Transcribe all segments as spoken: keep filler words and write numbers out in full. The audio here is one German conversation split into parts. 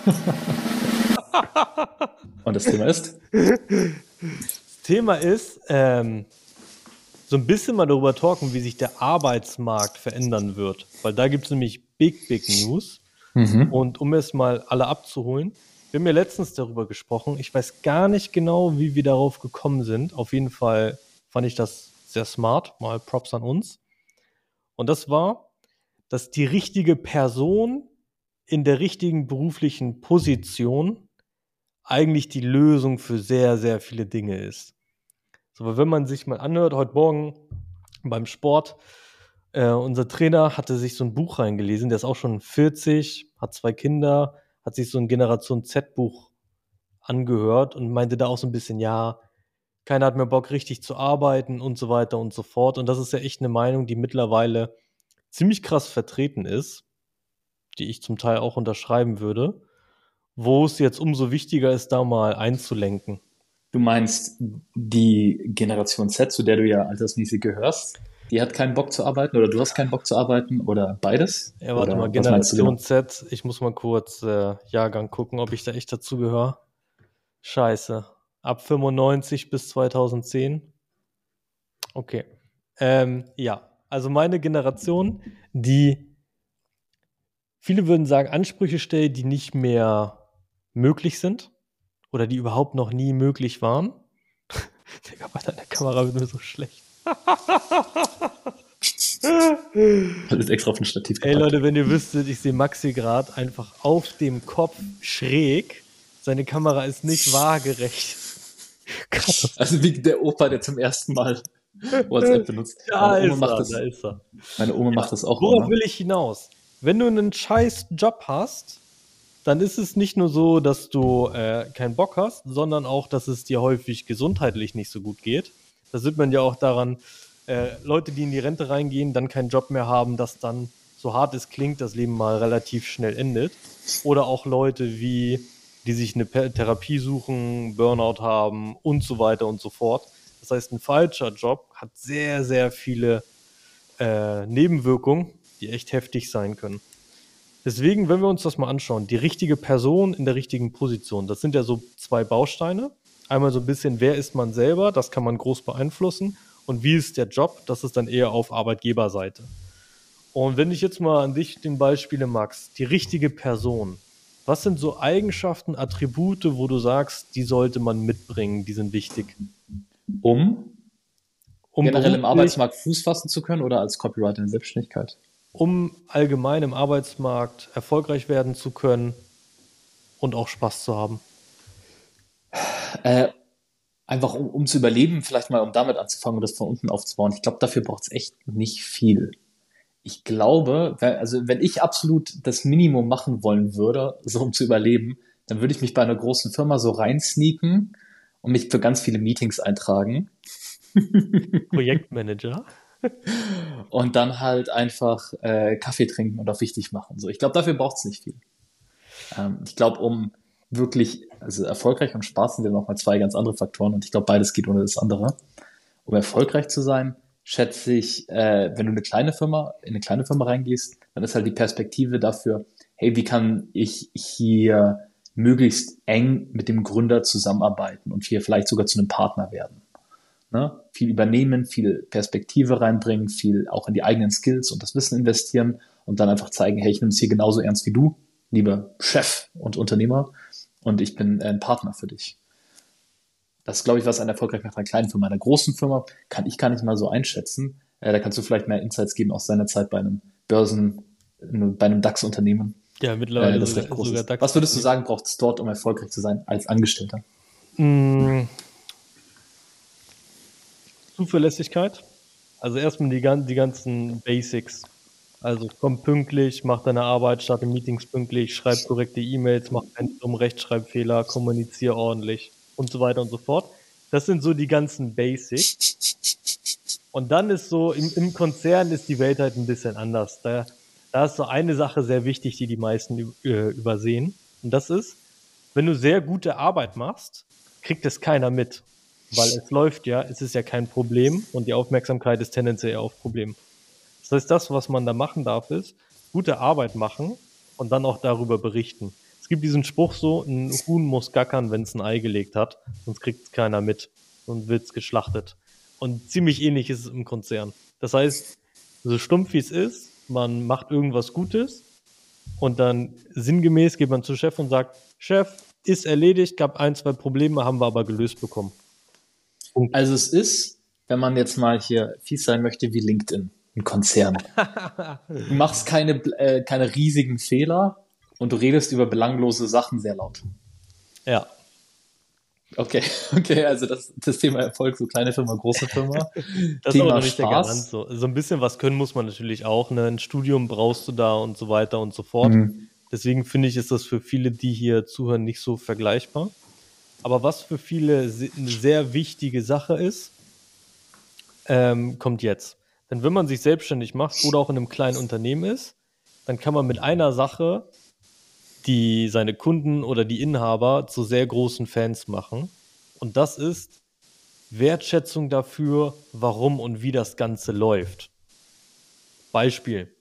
Und das Thema ist? Das Thema ist, ähm, so ein bisschen mal darüber talken, wie sich der Arbeitsmarkt verändern wird. Weil da gibt es nämlich big, big News. Mhm. Und um es mal alle abzuholen, wir haben ja letztens darüber gesprochen. Ich weiß gar nicht genau, wie wir darauf gekommen sind. Auf jeden Fall fand ich das sehr smart. Mal Props an uns. Und das war, dass die richtige Person in der richtigen beruflichen Position eigentlich die Lösung für sehr, sehr viele Dinge ist. So, aber wenn man sich mal anhört, heute Morgen beim Sport, äh, unser Trainer hatte sich so ein Buch reingelesen, der ist auch schon vierzig, hat zwei Kinder, hat sich so ein Generation Z-Buch angehört und meinte da auch so ein bisschen, ja, keiner hat mehr Bock, richtig zu arbeiten und so weiter und so fort. Und das ist ja echt eine Meinung, die mittlerweile ziemlich krass vertreten ist, die ich zum Teil auch unterschreiben würde, wo es jetzt umso wichtiger ist, da mal einzulenken. Du meinst die Generation Z, zu der du ja altersmäßig gehörst, die hat keinen Bock zu arbeiten oder du hast keinen Bock zu arbeiten oder beides? Ja, warte mal, Oder was meinst du Generation genau? Z, ich muss mal kurz äh, Jahrgang gucken, ob ich da echt dazugehöre. Scheiße. Ab fünfundneunzig bis zweitausendzehn. Okay. Ähm, ja, also meine Generation, die, viele würden sagen, Ansprüche stellt, die nicht mehr möglich sind oder die überhaupt noch nie möglich waren. Digga, bei deiner Kamera wird mir so schlecht. Das ist extra auf ein Stativ Ey gepackt. Leute, wenn ihr wüsstet, ich sehe Maxi gerade einfach auf dem Kopf schräg. Seine Kamera ist nicht waagerecht. Krass. Also wie der Opa, der zum ersten Mal WhatsApp benutzt. Da Meine Oma ist macht er, das, da ist er. meine Oma Ja. macht das auch Worauf immer. will ich hinaus? Wenn du einen scheiß Job hast, dann ist es nicht nur so, dass du äh, keinen Bock hast, sondern auch, dass es dir häufig gesundheitlich nicht so gut geht. Das sieht man ja auch daran, äh, Leute, die in die Rente reingehen, dann keinen Job mehr haben, dass dann, so hart es klingt, das Leben mal relativ schnell endet. Oder auch Leute wie, die sich eine Pe- Therapie suchen, Burnout haben und so weiter und so fort. Das heißt, ein falscher Job hat sehr, sehr viele äh, Nebenwirkungen, die echt heftig sein können. Deswegen, wenn wir uns das mal anschauen, die richtige Person in der richtigen Position, das sind ja so zwei Bausteine. Einmal so ein bisschen, wer ist man selber, das kann man groß beeinflussen. Und wie ist der Job, das ist dann eher auf Arbeitgeberseite. Und wenn ich jetzt mal an dich den Beispiele, Max, die richtige Person, was sind so Eigenschaften, Attribute, wo du sagst, die sollte man mitbringen, die sind wichtig? Um Um generell im beruflich, Arbeitsmarkt Fuß fassen zu können oder als Copywriter in der Selbstständigkeit? um allgemein im Arbeitsmarkt erfolgreich werden zu können und auch Spaß zu haben. Äh, einfach um, um zu überleben, vielleicht mal um damit anzufangen und das von unten aufzubauen. Ich glaube, dafür braucht es echt nicht viel. Ich glaube, wenn- also wenn ich absolut das Minimum machen wollen würde, so um zu überleben, dann würde ich mich bei einer großen Firma so reinsneaken und mich für ganz viele Meetings eintragen Projektmanager. und dann halt einfach äh, Kaffee trinken und auf wichtig machen. So, ich glaube, dafür braucht es nicht viel. Ähm, ich glaube, um wirklich, also erfolgreich und Spaß sind ja nochmal zwei ganz andere Faktoren und ich glaube, beides geht ohne das andere. Um erfolgreich zu sein, schätze ich, äh, wenn du eine kleine Firma, in eine kleine Firma reingehst, dann ist halt die Perspektive dafür, hey, wie kann ich hier möglichst eng mit dem Gründer zusammenarbeiten und hier vielleicht sogar zu einem Partner werden. Ne? Viel übernehmen, viel Perspektive reinbringen, viel auch in die eigenen Skills und das Wissen investieren und dann einfach zeigen, hey, ich nehme es hier genauso ernst wie du, lieber Chef und Unternehmer, und ich bin ein Partner für dich. Das ist, glaube ich, was ein erfolgreich macht einer kleinen Firma. Einer großen Firma kann ich gar nicht mal so einschätzen. Äh, da kannst du vielleicht mehr Insights geben aus deiner Zeit bei einem Börsen, bei einem DAX-Unternehmen, Ja, äh, mittlerweile das recht sogar, groß sogar ist. DAX. Was würdest du sagen, braucht es dort, um erfolgreich zu sein als Angestellter? Mm, Zuverlässigkeit. Also erstmal die, gan- die ganzen Basics. Also komm pünktlich, mach deine Arbeit, starte Meetings pünktlich, schreib korrekte E-Mails, mach keinen dummen Rechtschreibfehler, kommuniziere ordentlich und so weiter und so fort. Das sind so die ganzen Basics. Und dann ist so, im, im Konzern ist die Welt halt ein bisschen anders. Da, da ist so eine Sache sehr wichtig, die die meisten ü- äh, übersehen. Und das ist, wenn du sehr gute Arbeit machst, kriegt es keiner mit. Weil es läuft ja, es ist ja kein Problem und die Aufmerksamkeit ist tendenziell eher auf Problem. Das heißt, das, was man da machen darf, ist gute Arbeit machen und dann auch darüber berichten. Es gibt diesen Spruch so, ein Huhn muss gackern, wenn es ein Ei gelegt hat, sonst kriegt es keiner mit und wird es geschlachtet. Und ziemlich ähnlich ist es im Konzern. Das heißt, so stumpf wie es ist, man macht irgendwas Gutes und dann sinngemäß geht man zu Chef und sagt, Chef, ist erledigt, gab ein, zwei Probleme, haben wir aber gelöst bekommen. Punkt. Also es ist, wenn man jetzt mal hier fies sein möchte, wie LinkedIn, ein Konzern. Du machst keine, äh, keine riesigen Fehler und du redest über belanglose Sachen sehr laut. Ja. Okay, okay, also das, das Thema Erfolg, so kleine Firma, große Firma. Das Thema ist aber nicht der Garant. Spaß. So. so ein bisschen was können muss man natürlich auch. Ne? Ein Studium brauchst du da und so weiter und so fort. Mhm. Deswegen finde ich, ist das für viele, die hier zuhören, nicht so vergleichbar. Aber was für viele se- eine sehr wichtige Sache ist, ähm, kommt jetzt. Denn wenn man sich selbstständig macht oder auch in einem kleinen Unternehmen ist, dann kann man mit einer Sache die seine Kunden oder die Inhaber zu sehr großen Fans machen. Und das ist Wertschätzung dafür, warum und wie das Ganze läuft. Beispiel.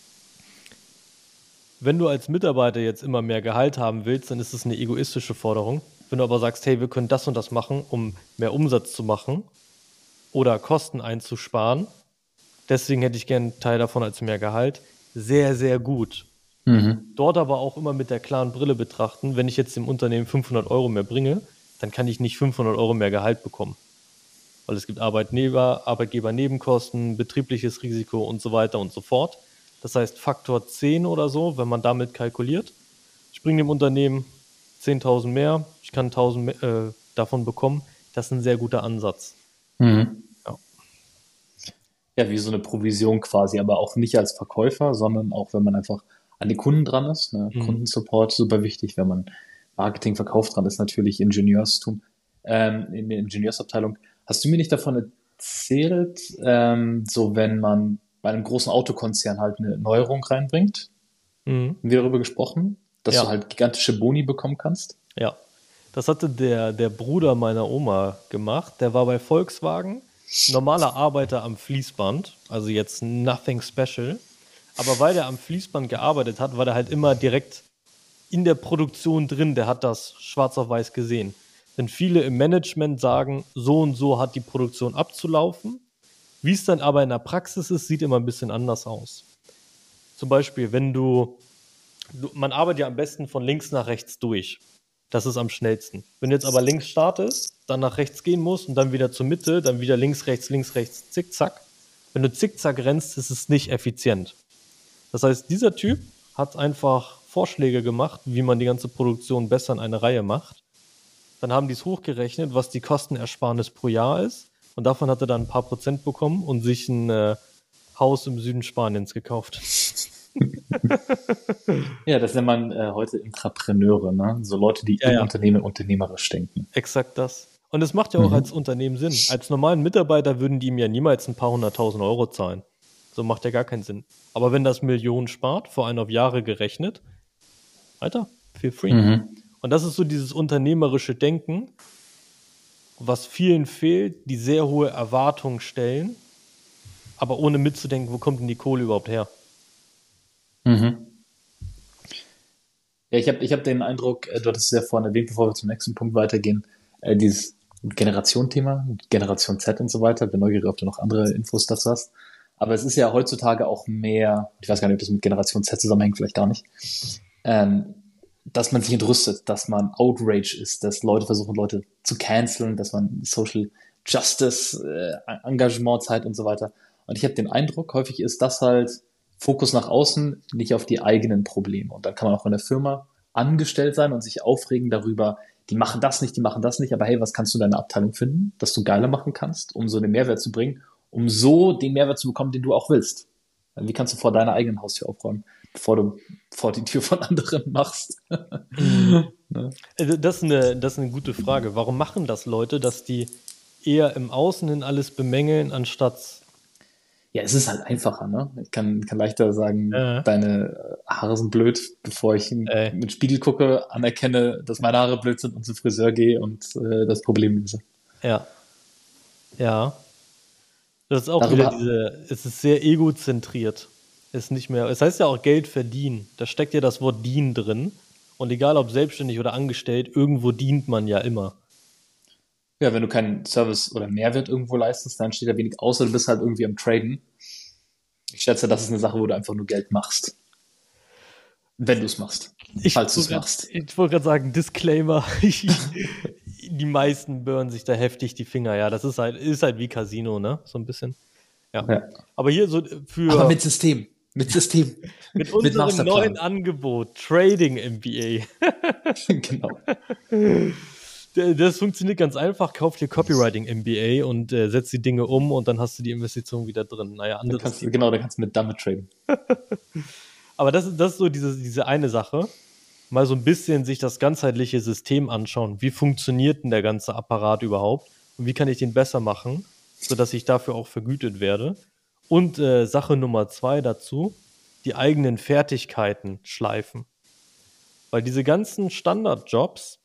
Wenn du als Mitarbeiter jetzt immer mehr Gehalt haben willst, dann ist es eine egoistische Forderung. Wenn du aber sagst, hey, wir können das und das machen, um mehr Umsatz zu machen oder Kosten einzusparen, deswegen hätte ich gerne einen Teil davon als mehr Gehalt, sehr, sehr gut. Mhm. Dort aber auch immer mit der klaren Brille betrachten, wenn ich jetzt dem Unternehmen fünfhundert Euro mehr bringe, dann kann ich nicht fünfhundert Euro mehr Gehalt bekommen. Weil es gibt Arbeitnehmer, Arbeitgebernebenkosten, betriebliches Risiko und so weiter und so fort. Das heißt Faktor zehn oder so, wenn man damit kalkuliert. Ich bringe dem Unternehmen zehntausend mehr, ich kann tausend mehr, äh, davon bekommen. Das ist ein sehr guter Ansatz. Mhm. Ja. Ja, wie so eine Provision quasi, aber auch nicht als Verkäufer, sondern auch, wenn man einfach an die Kunden dran ist. Ne? Mhm. Kundensupport, super wichtig. Wenn man Marketing, Verkauf dran ist, natürlich Ingenieurstum, ähm, in der Ingenieursabteilung. Hast du mir nicht davon erzählt, ähm, so wenn man bei einem großen Autokonzern halt eine Neuerung reinbringt, Mhm. haben wir darüber gesprochen, dass Ja. du halt gigantische Boni bekommen kannst? Ja, das hatte der, der Bruder meiner Oma gemacht. Der war bei Volkswagen, normaler Arbeiter am Fließband, also jetzt nothing special. Aber weil der am Fließband gearbeitet hat, war der halt immer direkt in der Produktion drin. Der hat das schwarz auf weiß gesehen. Denn viele im Management sagen, so und so hat die Produktion abzulaufen. Wie es dann aber in der Praxis ist, sieht immer ein bisschen anders aus. Zum Beispiel, wenn du, du man arbeitet ja am besten von links nach rechts durch. Das ist am schnellsten. Wenn du jetzt aber links startest, dann nach rechts gehen musst und dann wieder zur Mitte, dann wieder links, rechts, links, rechts, zickzack. Wenn du zickzack rennst, ist es nicht effizient. Das heißt, dieser Typ hat einfach Vorschläge gemacht, wie man die ganze Produktion besser in eine Reihe macht. Dann haben die es hochgerechnet, was die Kostenersparnis pro Jahr ist. Und davon hat er dann ein paar Prozent bekommen und sich ein äh, Haus im Süden Spaniens gekauft. Ja, das nennt man äh, heute Intrapreneure, ne? So Leute, die Ja, im ja. Unternehmen unternehmerisch denken. Exakt das. Und es macht ja auch Mhm. als Unternehmen Sinn. Als normalen Mitarbeiter würden die ihm ja niemals ein paar hunderttausend Euro zahlen. So macht ja gar keinen Sinn. Aber wenn das Millionen spart, vor allem auf Jahre gerechnet, Alter, feel free. Mhm. Und das ist so dieses unternehmerische Denken, was vielen fehlt, die sehr hohe Erwartungen stellen, aber ohne mitzudenken, wo kommt denn die Kohle überhaupt her? Mhm. Ja, ich habe ich hab den Eindruck, äh, du hattest es ja vorhin erwähnt, bevor wir zum nächsten Punkt weitergehen, äh, dieses Generation-Thema, Generation Z und so weiter. Bin neugierig, ob du noch andere Infos dazu hast. Aber es ist ja heutzutage auch mehr, ich weiß gar nicht, ob das mit Generation Z zusammenhängt, vielleicht gar nicht, ähm, dass man sich entrüstet, dass man Outrage ist, dass Leute versuchen, Leute zu canceln, dass man Social Justice, äh, Engagement zeigt und so weiter. Und ich habe den Eindruck, häufig ist das halt Fokus nach außen, nicht auf die eigenen Probleme. Und dann kann man auch in der Firma angestellt sein und sich aufregen darüber, die machen das nicht, die machen das nicht, aber hey, was kannst du in deiner Abteilung finden, dass du geiler machen kannst, um so den Mehrwert zu bringen, um so den Mehrwert zu bekommen, den du auch willst. Wie kannst du vor deiner eigenen Haustür aufräumen, bevor du vor die Tür von anderen machst? Ne? Also Das ist, eine, das ist eine gute Frage. Warum machen das Leute, dass die eher im Außen hin alles bemängeln, anstatt. Ja, es ist halt einfacher, ne? Ich kann, kann leichter sagen, Äh. deine Haare sind blöd, bevor ich in Ey. den Spiegel gucke, anerkenne, dass meine Haare blöd sind und zum Friseur gehe und äh, das Problem löse. Ja. Ja. Das ist auch Darüber- wieder diese, es ist sehr egozentriert. Ist nicht mehr, es heißt ja auch Geld verdienen. Da steckt ja das Wort dienen drin. Und egal ob selbstständig oder angestellt, irgendwo dient man ja immer. Ja, wenn du keinen Service oder Mehrwert irgendwo leistest, dann steht da wenig aus oder du bist halt irgendwie am Traden. Ich schätze, das ist eine Sache, wo du einfach nur Geld machst. Wenn du es machst. Ich Falls du es wollte grad- machst. Ich wollte gerade sagen, Disclaimer. Die meisten burnen sich da heftig die Finger. Ja, das ist halt, ist halt wie Casino, ne? So ein bisschen. Ja. Ja. Aber hier so für Aber mit System. Mit System. mit mit unserem Masterplan. neuen Angebot Trading M B A. Genau. Das funktioniert ganz einfach. Kauf dir Copywriting M B A und äh, setz die Dinge um und dann hast du die Investition wieder drin. Naja, Dann anderes kannst du, Thema. genau, da kannst du mit damit traden. Aber das ist, das ist so diese, diese eine Sache. Mal so ein bisschen sich das ganzheitliche System anschauen. Wie funktioniert denn der ganze Apparat überhaupt? Und wie kann ich den besser machen, sodass ich dafür auch vergütet werde? Und äh, Sache Nummer zwei dazu, die eigenen Fertigkeiten schleifen. Weil diese ganzen Standardjobs,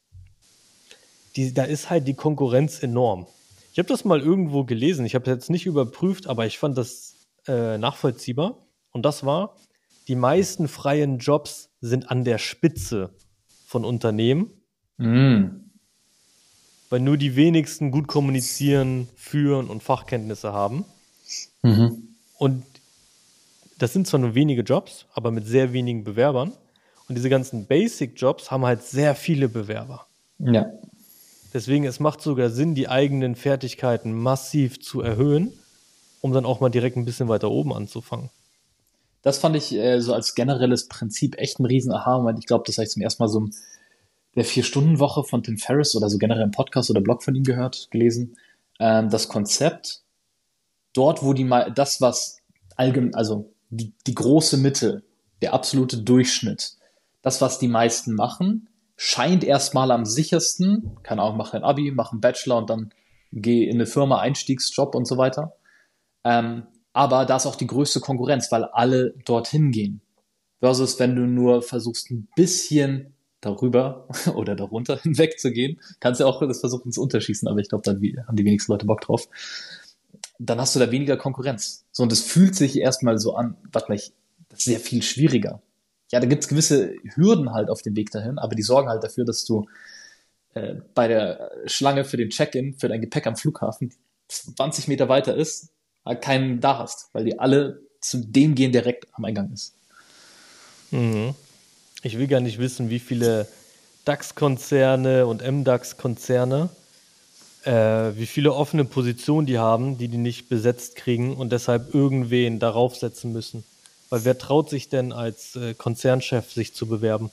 die, da ist halt die Konkurrenz enorm. Ich habe das mal irgendwo gelesen, ich habe es jetzt nicht überprüft, aber ich fand das äh, nachvollziehbar. Und das war, die meisten freien Jobs sind an der Spitze von Unternehmen, Mm. weil nur die wenigsten gut kommunizieren, führen und Fachkenntnisse haben. Mhm. Und das sind zwar nur wenige Jobs, aber mit sehr wenigen Bewerbern. Und diese ganzen Basic-Jobs haben halt sehr viele Bewerber. Ja. Deswegen, es macht sogar Sinn, die eigenen Fertigkeiten massiv zu erhöhen, um dann auch mal direkt ein bisschen weiter oben anzufangen. Das fand ich äh, so als generelles Prinzip echt ein riesen Aha-Moment. Ich glaube, das habe ich zum ersten Mal so in der Vier-Stunden-Woche von Tim Ferriss oder so generell im Podcast oder Blog von ihm gehört, gelesen. Ähm, das Konzept, dort, wo die mal das, was allgemein, also die, die große Mitte, der absolute Durchschnitt, das, was die meisten machen, scheint erstmal am sichersten. Keine Ahnung, mach ein Abi, mach einen Bachelor und dann geh in eine Firma, Einstiegsjob und so weiter. Ähm, aber da ist auch die größte Konkurrenz, weil alle dorthin gehen. Versus, wenn du nur versuchst, ein bisschen darüber oder darunter hinweg zu gehen, kannst du ja auch das versuchen zu unterschießen, aber ich glaube, da haben die wenigsten Leute Bock drauf. Dann hast du da weniger Konkurrenz. So, und es fühlt sich erstmal so an, warte mal, ich, das ist sehr viel schwieriger. Ja, da gibt's gewisse Hürden halt auf dem Weg dahin, aber die sorgen halt dafür, dass du äh, bei der Schlange für den Check-in, für dein Gepäck am Flughafen, zwanzig Meter weiter ist, halt keinen da hast, weil die alle zu dem gehen, der direkt am Eingang ist. Mhm. Ich will gar nicht wissen, wie viele DAX-Konzerne und M DAX-Konzerne, äh, wie viele offene Positionen die haben, die die nicht besetzt kriegen und deshalb irgendwen darauf setzen müssen. Weil wer traut sich denn als äh, Konzernchef sich zu bewerben?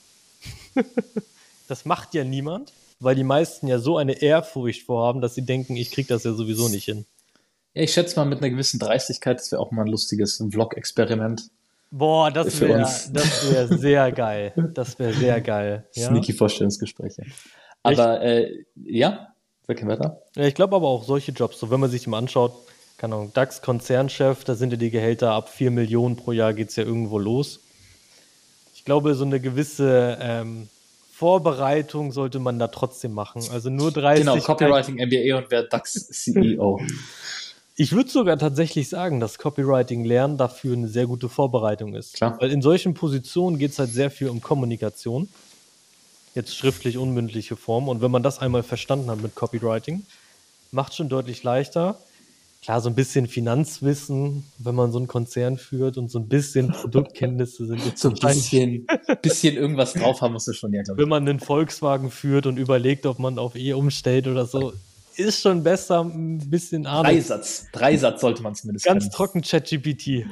Das macht ja niemand, weil die meisten ja so eine Ehrfurcht vorhaben, dass sie denken, ich krieg das ja sowieso nicht hin. Ja, ich schätze mal mit einer gewissen Dreistigkeit, das wäre auch mal ein lustiges Vlog-Experiment. Boah, das Für wäre uns. das wär sehr geil. Das wäre sehr geil. Ja? Sneaky Vorstellungsgespräche. Aber äh, ja, wir können weiter. Ja, ich glaube aber auch solche Jobs, so wenn man sich die mal anschaut, keine Ahnung, DAX-Konzernchef, da sind ja die Gehälter ab vier Millionen pro Jahr geht's ja irgendwo los. Ich glaube, so eine gewisse ähm, Vorbereitung sollte man da trotzdem machen. Also nur dreißig. Genau, Copywriting, M B A und wer DAX-C E O. Ich würde sogar tatsächlich sagen, dass Copywriting lernen dafür eine sehr gute Vorbereitung ist. Klar. Weil in solchen Positionen geht es halt sehr viel um Kommunikation. Jetzt schriftlich, unmündliche Form. Und wenn man das einmal verstanden hat mit Copywriting, macht schon deutlich leichter. Klar, so ein bisschen Finanzwissen, wenn man so einen Konzern führt und so ein bisschen Produktkenntnisse sind jetzt So ein wahrscheinlich, bisschen, bisschen irgendwas drauf haben musst du schon, ja, glaube wenn man einen Volkswagen führt und überlegt, ob man auf E umstellt oder so, ist schon besser, ein bisschen ich. Ahnung. Dreisatz. Dreisatz sollte man zumindest Ganz können. trocken ChatGPT.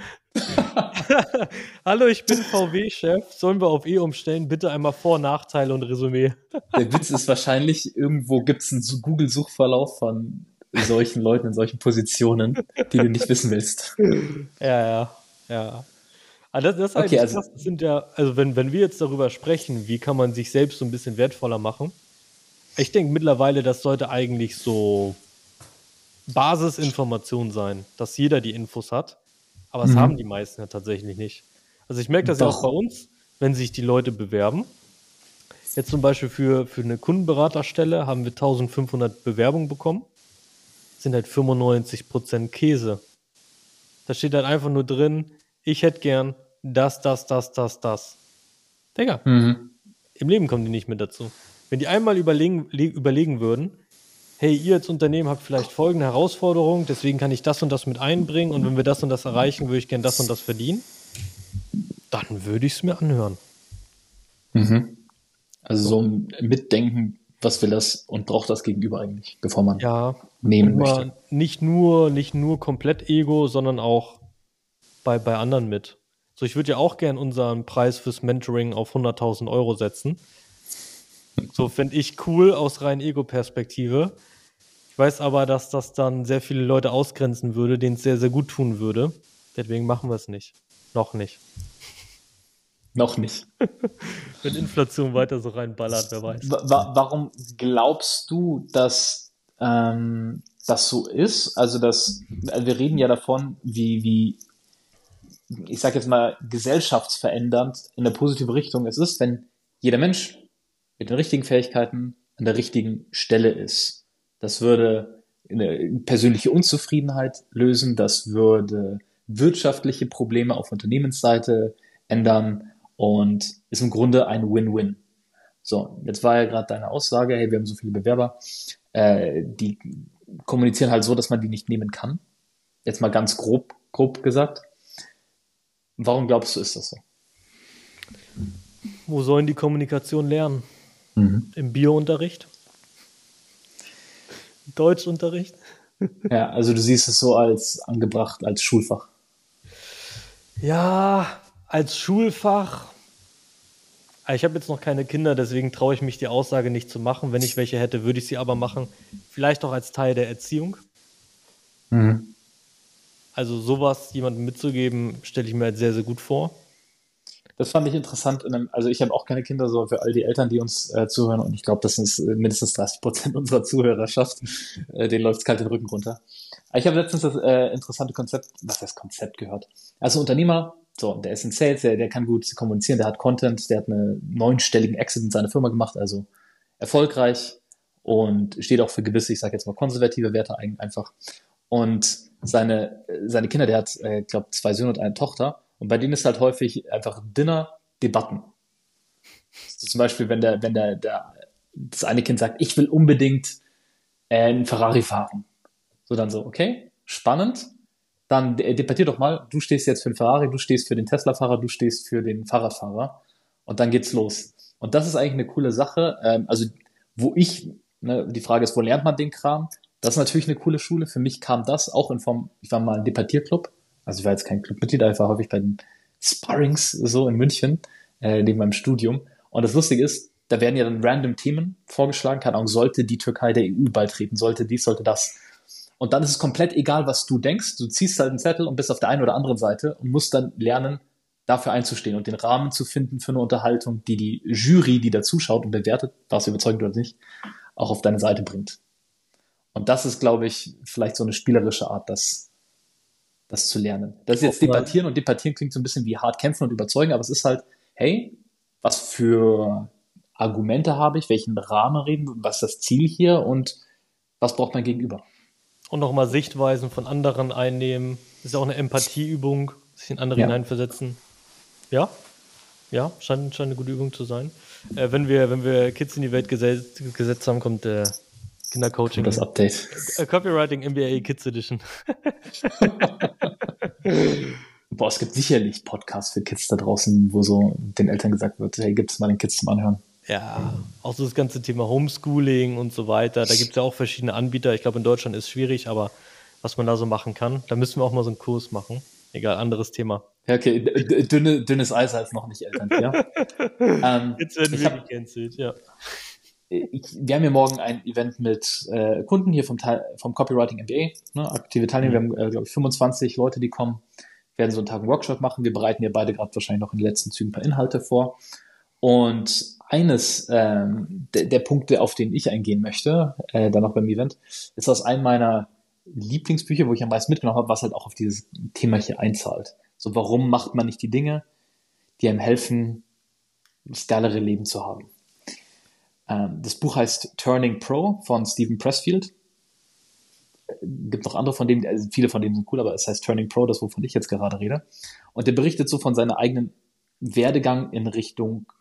Hallo, ich bin V W-Chef. Sollen wir auf E umstellen? Bitte einmal Vor-, Nachteile und Resümee. Der Witz ist wahrscheinlich, irgendwo gibt es einen Google-Suchverlauf von solchen Leuten in solchen Positionen, die du nicht wissen willst. Ja, ja, ja. Aber das, das, ist Okay, eigentlich also- krass. Das sind ja, also wenn, wenn wir jetzt darüber sprechen, wie kann man sich selbst so ein bisschen wertvoller machen? Ich denke mittlerweile, das sollte eigentlich so Basisinformation sein, dass jeder die Infos hat. Aber es Mhm. haben die meisten ja tatsächlich nicht. Also ich merke das ja Doch. auch bei uns, wenn sich die Leute bewerben. Jetzt zum Beispiel für, für eine Kundenberaterstelle haben wir eintausendfünfhundert Bewerbungen bekommen. Das sind halt fünfundneunzig Prozent Käse. Da steht halt einfach nur drin, ich hätte gern das, das, das, das, das. Digga, Mhm. Im Leben kommen die nicht mehr dazu. Wenn die einmal überlegen, le- überlegen würden, hey, ihr als Unternehmen habt vielleicht folgende Herausforderung, deswegen kann ich das und das mit einbringen und wenn wir das und das erreichen, würde ich gerne das und das verdienen, dann würde ich es mir anhören. Mhm. Also so ein Mitdenken, was will das und braucht das Gegenüber eigentlich, bevor man Ja, nehmen und möchte. mal nicht nur, nicht nur komplett Ego, sondern auch bei, bei anderen mit. So, ich würde ja auch gern unseren Preis fürs Mentoring auf hunderttausend Euro setzen. So fände ich cool aus rein Ego-Perspektive. Ich weiß aber, dass das dann sehr viele Leute ausgrenzen würde, denen es sehr, sehr gut tun würde. Deswegen machen wir es nicht. Noch nicht. Noch nicht. Wenn Inflation weiter so reinballert, wer weiß. Wa wa warum glaubst du, dass ähm, das so ist? Also, dass, also wir reden ja davon, wie, wie, ich sag jetzt mal, gesellschaftsverändernd in eine positive Richtung es ist, wenn jeder Mensch mit den richtigen Fähigkeiten an der richtigen Stelle ist. Das würde eine persönliche Unzufriedenheit lösen, das würde wirtschaftliche Probleme auf Unternehmensseite ändern und ist im Grunde ein Win-Win. So, jetzt war ja gerade deine Aussage, hey, wir haben so viele Bewerber, äh, die kommunizieren halt so, dass man die nicht nehmen kann. Jetzt mal ganz grob, grob gesagt. Warum glaubst du, ist das so? Wo sollen die Kommunikation lernen? Mhm. Im Biounterricht? Deutschunterricht? Ja, also du siehst es so als angebracht, als Schulfach. Ja, als Schulfach. Ich habe jetzt noch keine Kinder, deswegen traue ich mich die Aussage nicht zu machen. Wenn ich welche hätte, würde ich sie aber machen. Vielleicht auch als Teil der Erziehung. Mhm. Also sowas jemandem mitzugeben, stelle ich mir halt sehr, sehr gut vor. Das fand ich interessant. In einem, also ich habe auch keine Kinder, so für all die Eltern, die uns äh, zuhören. Und ich glaube, das ist äh, mindestens dreißig Prozent unserer Zuhörerschaft. Äh, denen läuft es kalt den Rücken runter. Aber ich habe letztens das äh, interessante Konzept, was heißt Konzept gehört. Also Unternehmer, so, der ist in Sales, der, der kann gut kommunizieren, der hat Content, der hat einen neunstelligen Exit in seiner Firma gemacht, also erfolgreich und steht auch für gewisse, ich sage jetzt mal konservative Werte ein, einfach. Und seine, seine Kinder, der hat, äh, glaube zwei Söhne und eine Tochter. Und bei denen ist halt häufig einfach Dinner-Debatten. So zum Beispiel, wenn der, wenn der, der, das eine Kind sagt, ich will unbedingt äh, einen Ferrari fahren. So dann so, okay, spannend. Dann de- debattier doch mal, du stehst jetzt für den Ferrari, du stehst für den Tesla-Fahrer, du stehst für den Fahrradfahrer. Und dann geht's los. Und das ist eigentlich eine coole Sache. Ähm, also, wo ich, ne, die Frage ist, wo lernt man den Kram? Das ist natürlich eine coole Schule. Für mich kam das auch in Form, ich war mal im Debattierclub. Also ich war jetzt kein Clubmitglied, aber ich war häufig bei den Sparrings so in München, äh, neben meinem Studium. Und das Lustige ist, da werden ja dann random Themen vorgeschlagen, keine Ahnung, sollte die Türkei der E U beitreten, sollte dies, sollte das. Und dann ist es komplett egal, was du denkst. Du ziehst halt einen Zettel und bist auf der einen oder anderen Seite und musst dann lernen, dafür einzustehen und den Rahmen zu finden für eine Unterhaltung, die die Jury, die da zuschaut und bewertet, was überzeugend oder nicht, auch auf deine Seite bringt. Und das ist, glaube ich, vielleicht so eine spielerische Art, das, das zu lernen. Das ist jetzt debattieren und debattieren klingt so ein bisschen wie hart kämpfen und überzeugen, aber es ist halt, hey, was für Argumente habe ich, welchen Rahmen reden, was ist das Ziel hier und was braucht mein Gegenüber? Und nochmal Sichtweisen von anderen einnehmen. Das ist ja auch eine Empathieübung, sich in andere Ja. hineinversetzen. Ja, ja, scheint, scheint eine gute Übung zu sein. Äh, wenn, wir, wenn wir Kids in die Welt gesetzt, gesetzt haben, kommt der Kindercoaching. Und das Update. Äh, Copywriting M B A Kids Edition. Boah, es gibt sicherlich Podcasts für Kids da draußen, wo so den Eltern gesagt wird, hey, gibt es mal den Kids zum Anhören. Ja, auch so das ganze Thema Homeschooling und so weiter. Da gibt es ja auch verschiedene Anbieter. Ich glaube, in Deutschland ist es schwierig, aber was man da so machen kann, da müssen wir auch mal so einen Kurs machen. Egal, anderes Thema. Ja, okay, d- dünne, dünnes Eis heißt noch nicht Eltern, ja. ähm, Jetzt werden ich wir hab, gecancelt, ja. ich, wir haben ja morgen ein Event mit äh, Kunden hier vom, Teil, vom Copywriting M B A, ne, aktive Teilnehmer. Mhm. Wir haben, äh, glaube ich, fünfundzwanzig Leute, die kommen, werden so einen Tag einen Workshop machen. Wir bereiten ja beide gerade wahrscheinlich noch in den letzten Zügen ein paar Inhalte vor. Und eines ähm, der, der Punkte, auf den ich eingehen möchte, äh, dann noch beim Event, ist aus einem meiner Lieblingsbücher, wo ich am meisten mitgenommen habe, was halt auch auf dieses Thema hier einzahlt. So, warum macht man nicht die Dinge, die einem helfen, das geilere Leben zu haben? Ähm, das Buch heißt Turning Pro von Stephen Pressfield. Gibt noch andere von denen, also viele von denen sind cool, aber es heißt Turning Pro, das wovon ich jetzt gerade rede. Und der berichtet so von seinem eigenen Werdegang in Richtung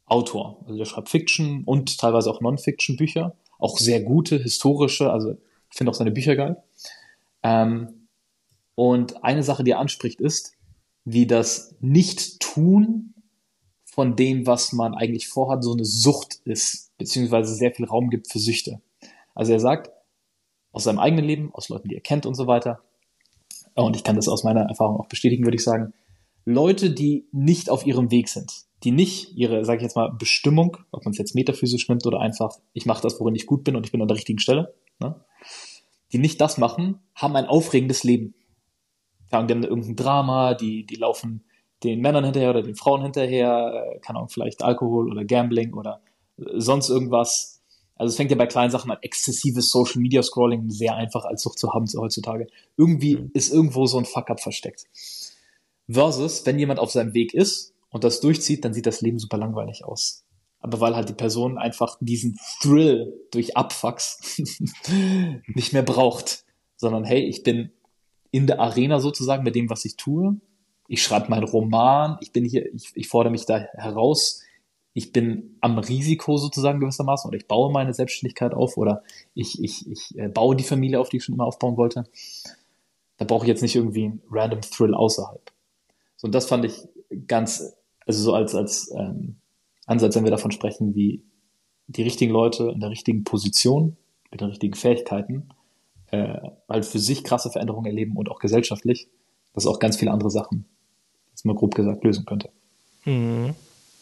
Autor. Also der schreibt Fiction und teilweise auch Non-Fiction-Bücher. Auch sehr gute, historische, also ich finde auch seine Bücher geil. Ähm, und eine Sache, die er anspricht, ist, wie das Nicht-Tun von dem, was man eigentlich vorhat, so eine Sucht ist, beziehungsweise sehr viel Raum gibt für Süchte. Also er sagt, aus seinem eigenen Leben, aus Leuten, die er kennt und so weiter, und ich kann das aus meiner Erfahrung auch bestätigen, würde ich sagen, Leute, die nicht auf ihrem Weg sind, die nicht ihre, sage ich jetzt mal, Bestimmung, ob man es jetzt metaphysisch nimmt oder einfach, ich mache das, worin ich gut bin und ich bin an der richtigen Stelle, ne? Die nicht das machen, haben ein aufregendes Leben. Ja, und die haben irgendein Drama, die, die laufen den Männern hinterher oder den Frauen hinterher, äh, keine Ahnung, vielleicht Alkohol oder Gambling oder äh, sonst irgendwas. Also es fängt ja bei kleinen Sachen an, exzessives Social Media Scrolling sehr einfach als Sucht zu haben heutzutage. Irgendwie ist irgendwo so ein Fuck-up versteckt. Versus, wenn jemand auf seinem Weg ist und das durchzieht, dann sieht das Leben super langweilig aus. Aber weil halt die Person einfach diesen Thrill durch Abfucks nicht mehr braucht, sondern hey, ich bin in der Arena sozusagen mit dem, was ich tue. Ich schreibe meinen Roman, ich bin hier, ich, ich fordere mich da heraus, ich bin am Risiko sozusagen gewissermaßen oder ich baue meine Selbstständigkeit auf oder ich, ich, ich äh, baue die Familie auf, die ich schon immer aufbauen wollte. Da brauche ich jetzt nicht irgendwie einen random Thrill außerhalb. So, und das fand ich ganz, also so als, als ähm, Ansatz, wenn wir davon sprechen, wie die richtigen Leute in der richtigen Position, mit den richtigen Fähigkeiten, äh, halt für sich krasse Veränderungen erleben und auch gesellschaftlich, dass auch ganz viele andere Sachen, jetzt mal grob gesagt, lösen könnte. Mhm.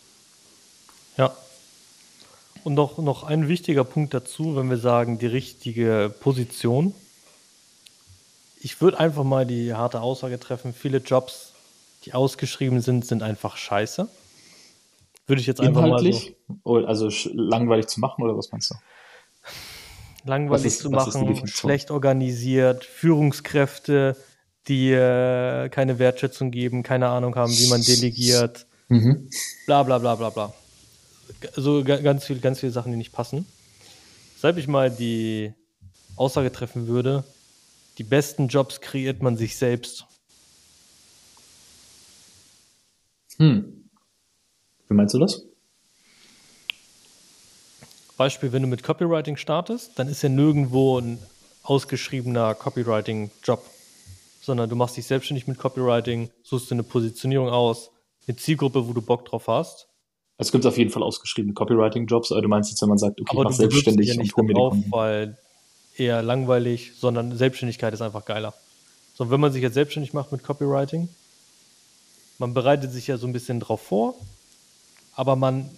Ja. Und noch, noch ein wichtiger Punkt dazu, wenn wir sagen, die richtige Position. Ich würde einfach mal die harte Aussage treffen, viele Jobs, die ausgeschrieben sind, sind einfach scheiße. Würde ich jetzt einfach Inhaltlich, mal so, also langweilig zu machen oder was meinst du? langweilig ist, zu machen, schlecht organisiert, Führungskräfte, die äh, keine Wertschätzung geben, keine Ahnung haben, wie man delegiert, mhm. bla bla bla bla bla. Also ganz viel, ganz viele Sachen, die nicht passen. Weshalb ich mal die Aussage treffen würde, die besten Jobs kreiert man sich selbst. Hm. Wie meinst du das? Beispiel, wenn du mit Copywriting startest, dann ist ja nirgendwo ein ausgeschriebener Copywriting-Job, sondern du machst dich selbstständig mit Copywriting, suchst dir eine Positionierung aus, eine Zielgruppe, wo du Bock drauf hast. Es gibt auf jeden Fall ausgeschriebene Copywriting-Jobs, aber du meinst jetzt, wenn man sagt, okay, aber ich mach selbstständig ja und hol mir die Kunden. Weil eher langweilig, sondern Selbstständigkeit ist einfach geiler. So, und wenn man sich jetzt selbstständig macht mit Copywriting, man bereitet sich ja so ein bisschen drauf vor, aber man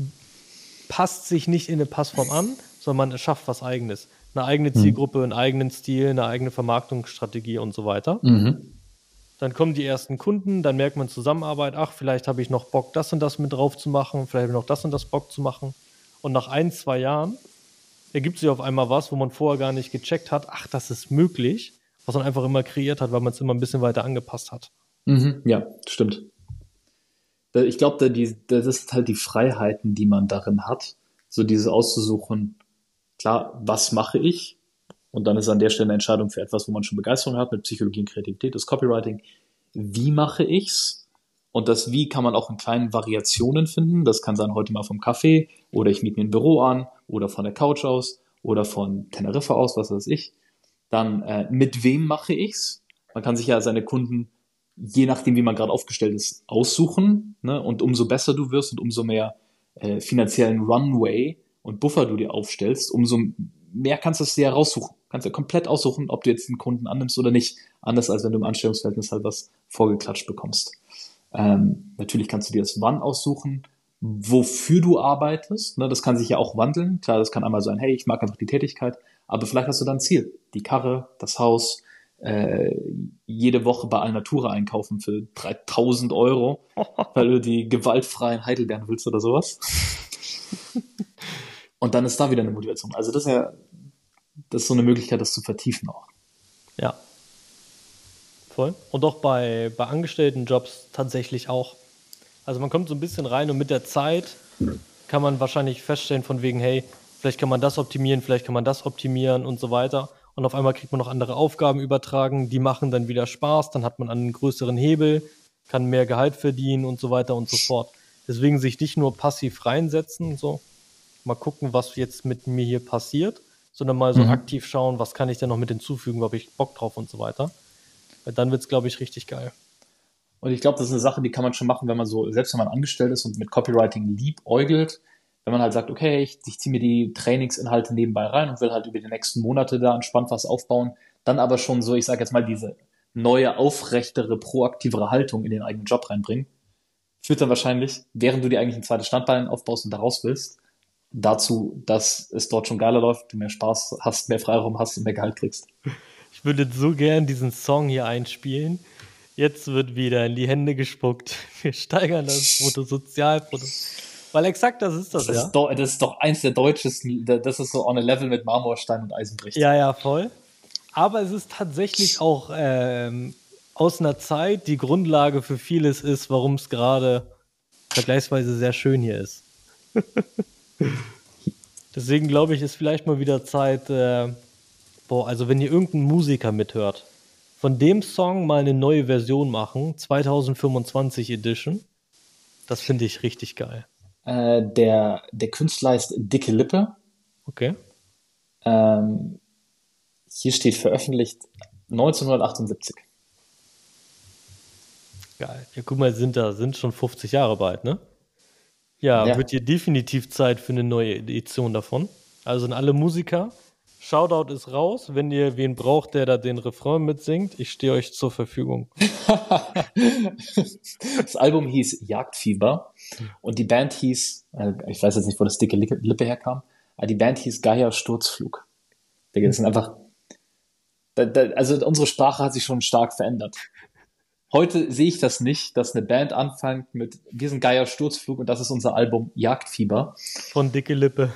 passt sich nicht in eine Passform an, sondern man schafft was Eigenes. Eine eigene Zielgruppe, einen eigenen Stil, eine eigene Vermarktungsstrategie und so weiter. Mhm. Dann kommen die ersten Kunden, dann merkt man Zusammenarbeit, ach, vielleicht habe ich noch Bock, das und das mit drauf zu machen, vielleicht habe ich noch das und das Bock zu machen. Und nach ein, zwei Jahren ergibt sich auf einmal was, wo man vorher gar nicht gecheckt hat, ach, das ist möglich, was man einfach immer kreiert hat, weil man es immer ein bisschen weiter angepasst hat. Mhm. Ja, stimmt. Ich glaube, das ist halt die Freiheiten, die man darin hat, so dieses auszusuchen, klar, was mache ich? Und dann ist an der Stelle eine Entscheidung für etwas, wo man schon Begeisterung hat, mit Psychologie und Kreativität, das Copywriting. Wie mache ich's? Und das Wie kann man auch in kleinen Variationen finden. Das kann sein, heute mal vom Café oder ich miete mir ein Büro an oder von der Couch aus oder von Teneriffa aus, was weiß ich. Dann äh, mit wem mache ich's? Man kann sich ja seine Kunden, je nachdem, wie man gerade aufgestellt ist, aussuchen. Ne? Und umso besser du wirst und umso mehr äh, finanziellen Runway und Buffer du dir aufstellst, umso mehr kannst du es dir raussuchen. Kannst ja komplett aussuchen, ob du jetzt einen Kunden annimmst oder nicht. Anders als wenn du im Anstellungsverhältnis halt was vorgeklatscht bekommst. Ähm, natürlich kannst du dir das Wann aussuchen, wofür du arbeitest. Ne? Das kann sich ja auch wandeln. Klar, das kann einmal sein, hey, ich mag einfach die Tätigkeit, aber vielleicht hast du dann ein Ziel. Die Karre, das Haus, äh, jede Woche bei Alnatura einkaufen für dreitausend Euro, weil du die gewaltfreien Heidelbeeren willst oder sowas. Und dann ist da wieder eine Motivation. Also das ist ja, das ist so eine Möglichkeit, das zu vertiefen auch. Ja. Voll. Und auch bei, bei Angestelltenjobs tatsächlich auch. Also man kommt so ein bisschen rein und mit der Zeit kann man wahrscheinlich feststellen von wegen, hey, vielleicht kann man das optimieren, vielleicht kann man das optimieren und so weiter. Und auf einmal kriegt man noch andere Aufgaben übertragen, die machen dann wieder Spaß, dann hat man einen größeren Hebel, kann mehr Gehalt verdienen und so weiter und so fort. Deswegen sich nicht nur passiv reinsetzen, so mal gucken, was jetzt mit mir hier passiert, sondern mal so Mhm. aktiv schauen, was kann ich denn noch mit hinzufügen, wo habe ich Bock drauf und so weiter. Weil dann wird es, glaube ich, richtig geil. Und ich glaube, das ist eine Sache, die kann man schon machen, wenn man so, selbst wenn man angestellt ist und mit Copywriting liebäugelt, wenn man halt sagt, okay, ich, ich ziehe mir die Trainingsinhalte nebenbei rein und will halt über die nächsten Monate da entspannt was aufbauen, dann aber schon so, ich sage jetzt mal, diese neue, aufrechtere, proaktivere Haltung in den eigenen Job reinbringen, führt dann wahrscheinlich, während du dir eigentlich ein zweites Standbein aufbaust und da raus willst, dazu, dass es dort schon geiler läuft, du mehr Spaß hast, mehr Freiraum hast und mehr Gehalt kriegst. Ich würde so gern diesen Song hier einspielen. Jetzt wird wieder in die Hände gespuckt. Wir steigern das Bruttosozialprodukt. Weil exakt das ist das, Das ja. ist doch, das ist doch eins der deutschesten, das ist so on a level mit Marmorstein und Eisenbricht. Ja, ja, voll. Aber es ist tatsächlich auch ähm, aus einer Zeit die Grundlage für vieles ist, warum es gerade vergleichsweise sehr schön hier ist. Deswegen glaube ich, ist vielleicht mal wieder Zeit, äh, boah, also wenn ihr irgendein Musiker mithört, von dem Song mal eine neue Version machen, zwanzig fünfundzwanzig Edition, das finde ich richtig geil. Äh, der, der Künstler heißt Dicke Lippe. Okay. Ähm, hier steht veröffentlicht neunzehnhundertachtundsiebzig. Geil. Ja, guck mal, sind da sind schon fünfzig Jahre bald, ne? Ja, Ja. wird hier definitiv Zeit für eine neue Edition davon. Also an alle Musiker, Shoutout ist raus. Wenn ihr wen braucht, der da den Refrain mitsingt, ich stehe euch zur Verfügung. Das Album hieß Jagdfieber und die Band hieß, äh, ich weiß jetzt nicht, wo das Dicke Lippe herkam, aber die Band hieß Geier Sturzflug. Digga, das sind einfach, da, da, also unsere Sprache hat sich schon stark verändert. Heute sehe ich das nicht, dass eine Band anfängt mit wir sind Geier Sturzflug und das ist unser Album Jagdfieber. Von Dicke Lippe.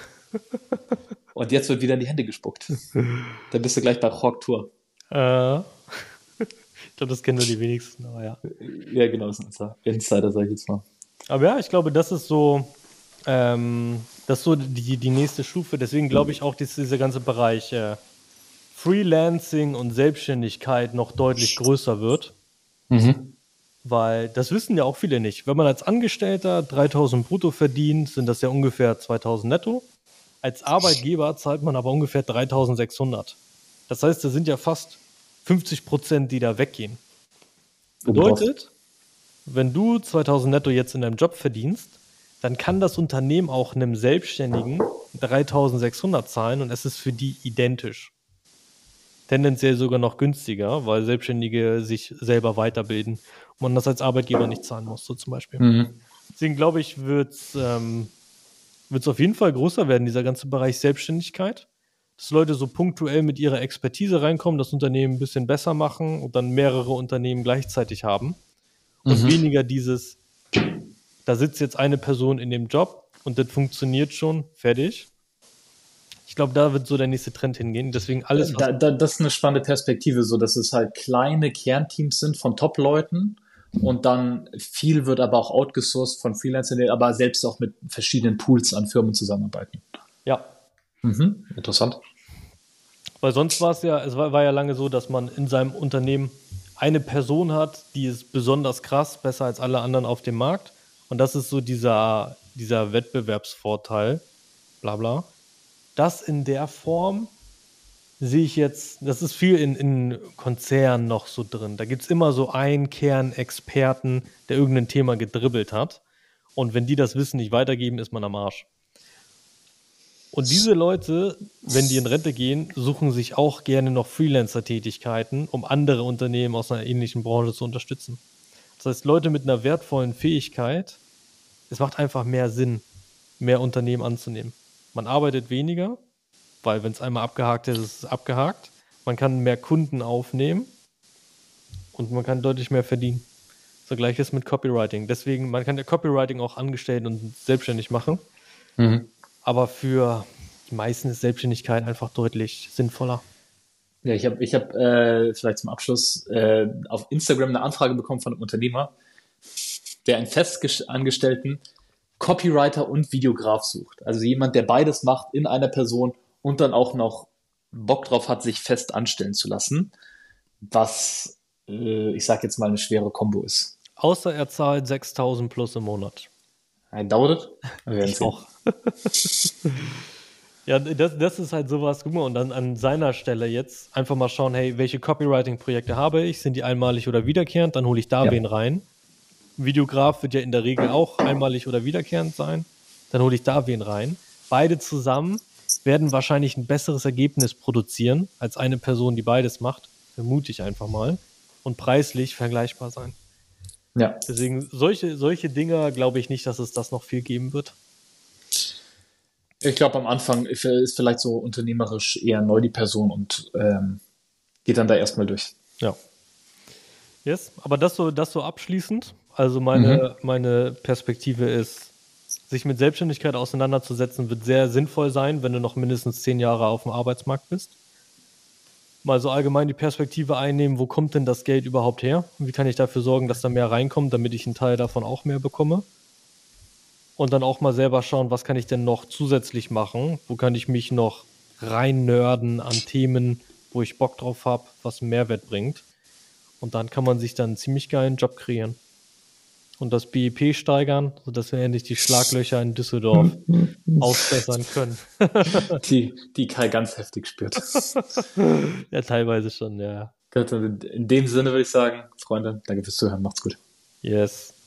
Und jetzt wird wieder in die Hände gespuckt. Da bist du gleich bei Rock Tour. Äh, ich glaube, das kennen nur die wenigsten, aber ja. Ja, genau, das ist ein Insider, sag ich jetzt mal. Aber ja, ich glaube, das ist so, ähm, das ist so die, die nächste Stufe. Deswegen glaube ich auch, dass dieser ganze Bereich äh, Freelancing und Selbstständigkeit noch deutlich größer wird. Mhm. Weil das wissen ja auch viele nicht. Wenn man als Angestellter dreitausend brutto verdient, sind das ja ungefähr zweitausend netto. Als Arbeitgeber zahlt man aber ungefähr dreitausendsechshundert. Das heißt, da sind ja fast fünfzig Prozent, die da weggehen. Bedeutet, wenn du zweitausend netto jetzt in deinem Job verdienst, dann kann das Unternehmen auch einem Selbstständigen dreitausendsechshundert zahlen und es ist für die identisch. Tendenziell sogar noch günstiger, weil Selbstständige sich selber weiterbilden und man das als Arbeitgeber nicht zahlen muss, so zum Beispiel. Mhm. Deswegen glaube ich, wird es ähm, wird's auf jeden Fall größer werden, dieser ganze Bereich Selbstständigkeit. Dass Leute so punktuell mit ihrer Expertise reinkommen, das Unternehmen ein bisschen besser machen und dann mehrere Unternehmen gleichzeitig haben. Und Mhm. weniger dieses, da sitzt jetzt eine Person in dem Job und das funktioniert schon, fertig. Ich glaube, da wird so der nächste Trend hingehen. Deswegen alles, was Da, da, das ist eine spannende Perspektive, so dass es halt kleine Kernteams sind von Top-Leuten und dann viel wird aber auch outgesourced von Freelancern, die aber selbst auch mit verschiedenen Pools an Firmen zusammenarbeiten. ja. Mhm. Interessant. Weil sonst war es ja, es war, war ja lange so, dass man in seinem Unternehmen eine Person hat, die ist besonders krass, besser als alle anderen auf dem Markt. Und das ist so dieser, dieser Wettbewerbsvorteil, bla bla. Das in der Form sehe ich jetzt, das ist viel in, in Konzernen noch so drin. Da gibt es immer so einen Kernexperten, der irgendein Thema gedribbelt hat. Und wenn die das Wissen nicht weitergeben, ist man am Arsch. Und diese Leute, wenn die in Rente gehen, suchen sich auch gerne noch Freelancer-Tätigkeiten, um andere Unternehmen aus einer ähnlichen Branche zu unterstützen. Das heißt, Leute mit einer wertvollen Fähigkeit, es macht einfach mehr Sinn, mehr Unternehmen anzunehmen. Man arbeitet weniger, weil wenn es einmal abgehakt ist, ist es abgehakt. Man kann mehr Kunden aufnehmen und man kann deutlich mehr verdienen. So gleiches mit Copywriting. Deswegen, man kann ja Copywriting auch angestellt und selbstständig machen. Mhm. Aber für die meisten ist Selbstständigkeit einfach deutlich sinnvoller. Ja, ich habe ich hab, äh, vielleicht zum Abschluss äh, auf Instagram eine Anfrage bekommen von einem Unternehmer, der einen festangestellten Copywriter und Videograf sucht. Also jemand, der beides macht in einer Person und dann auch noch Bock drauf hat, sich fest anstellen zu lassen, was, äh, ich sag jetzt mal, eine schwere Kombo ist. Außer er zahlt sechstausend plus im Monat. I doubt it. Wir werden Ich sehen. auch. Ja, das, das ist halt sowas, guck mal, und dann an seiner Stelle jetzt einfach mal schauen, hey, welche Copywriting-Projekte habe ich? Sind die einmalig oder wiederkehrend? Dann hole ich da Ja. wen rein. Videograf wird ja in der Regel auch einmalig oder wiederkehrend sein. Dann hole ich da wen rein. Beide zusammen werden wahrscheinlich ein besseres Ergebnis produzieren als eine Person, die beides macht. Vermute ich einfach mal. Und preislich vergleichbar sein. Ja. Deswegen, solche, solche Dinger glaube ich nicht, dass es das noch viel geben wird. Ich glaube, am Anfang ist vielleicht so unternehmerisch eher neu die Person und ähm, geht dann da erstmal durch. Ja. Yes, aber das so, das so abschließend. Also meine, mhm. meine Perspektive ist, sich mit Selbstständigkeit auseinanderzusetzen, wird sehr sinnvoll sein, wenn du noch mindestens zehn Jahre auf dem Arbeitsmarkt bist. Mal so allgemein die Perspektive einnehmen, wo kommt denn das Geld überhaupt her? Wie kann ich dafür sorgen, dass da mehr reinkommt, damit ich einen Teil davon auch mehr bekomme? Und dann auch mal selber schauen, was kann ich denn noch zusätzlich machen? Wo kann ich mich noch rein nerden an Themen, wo ich Bock drauf habe, was einen Mehrwert bringt? Und dann kann man sich dann einen ziemlich geilen Job kreieren. Und das B E P steigern, sodass wir endlich die Schlaglöcher in Düsseldorf ausbessern können. die, die Kai ganz heftig spürt. Ja, teilweise schon, ja. In dem Sinne würde ich sagen, Freunde, danke fürs Zuhören. Macht's gut. Yes.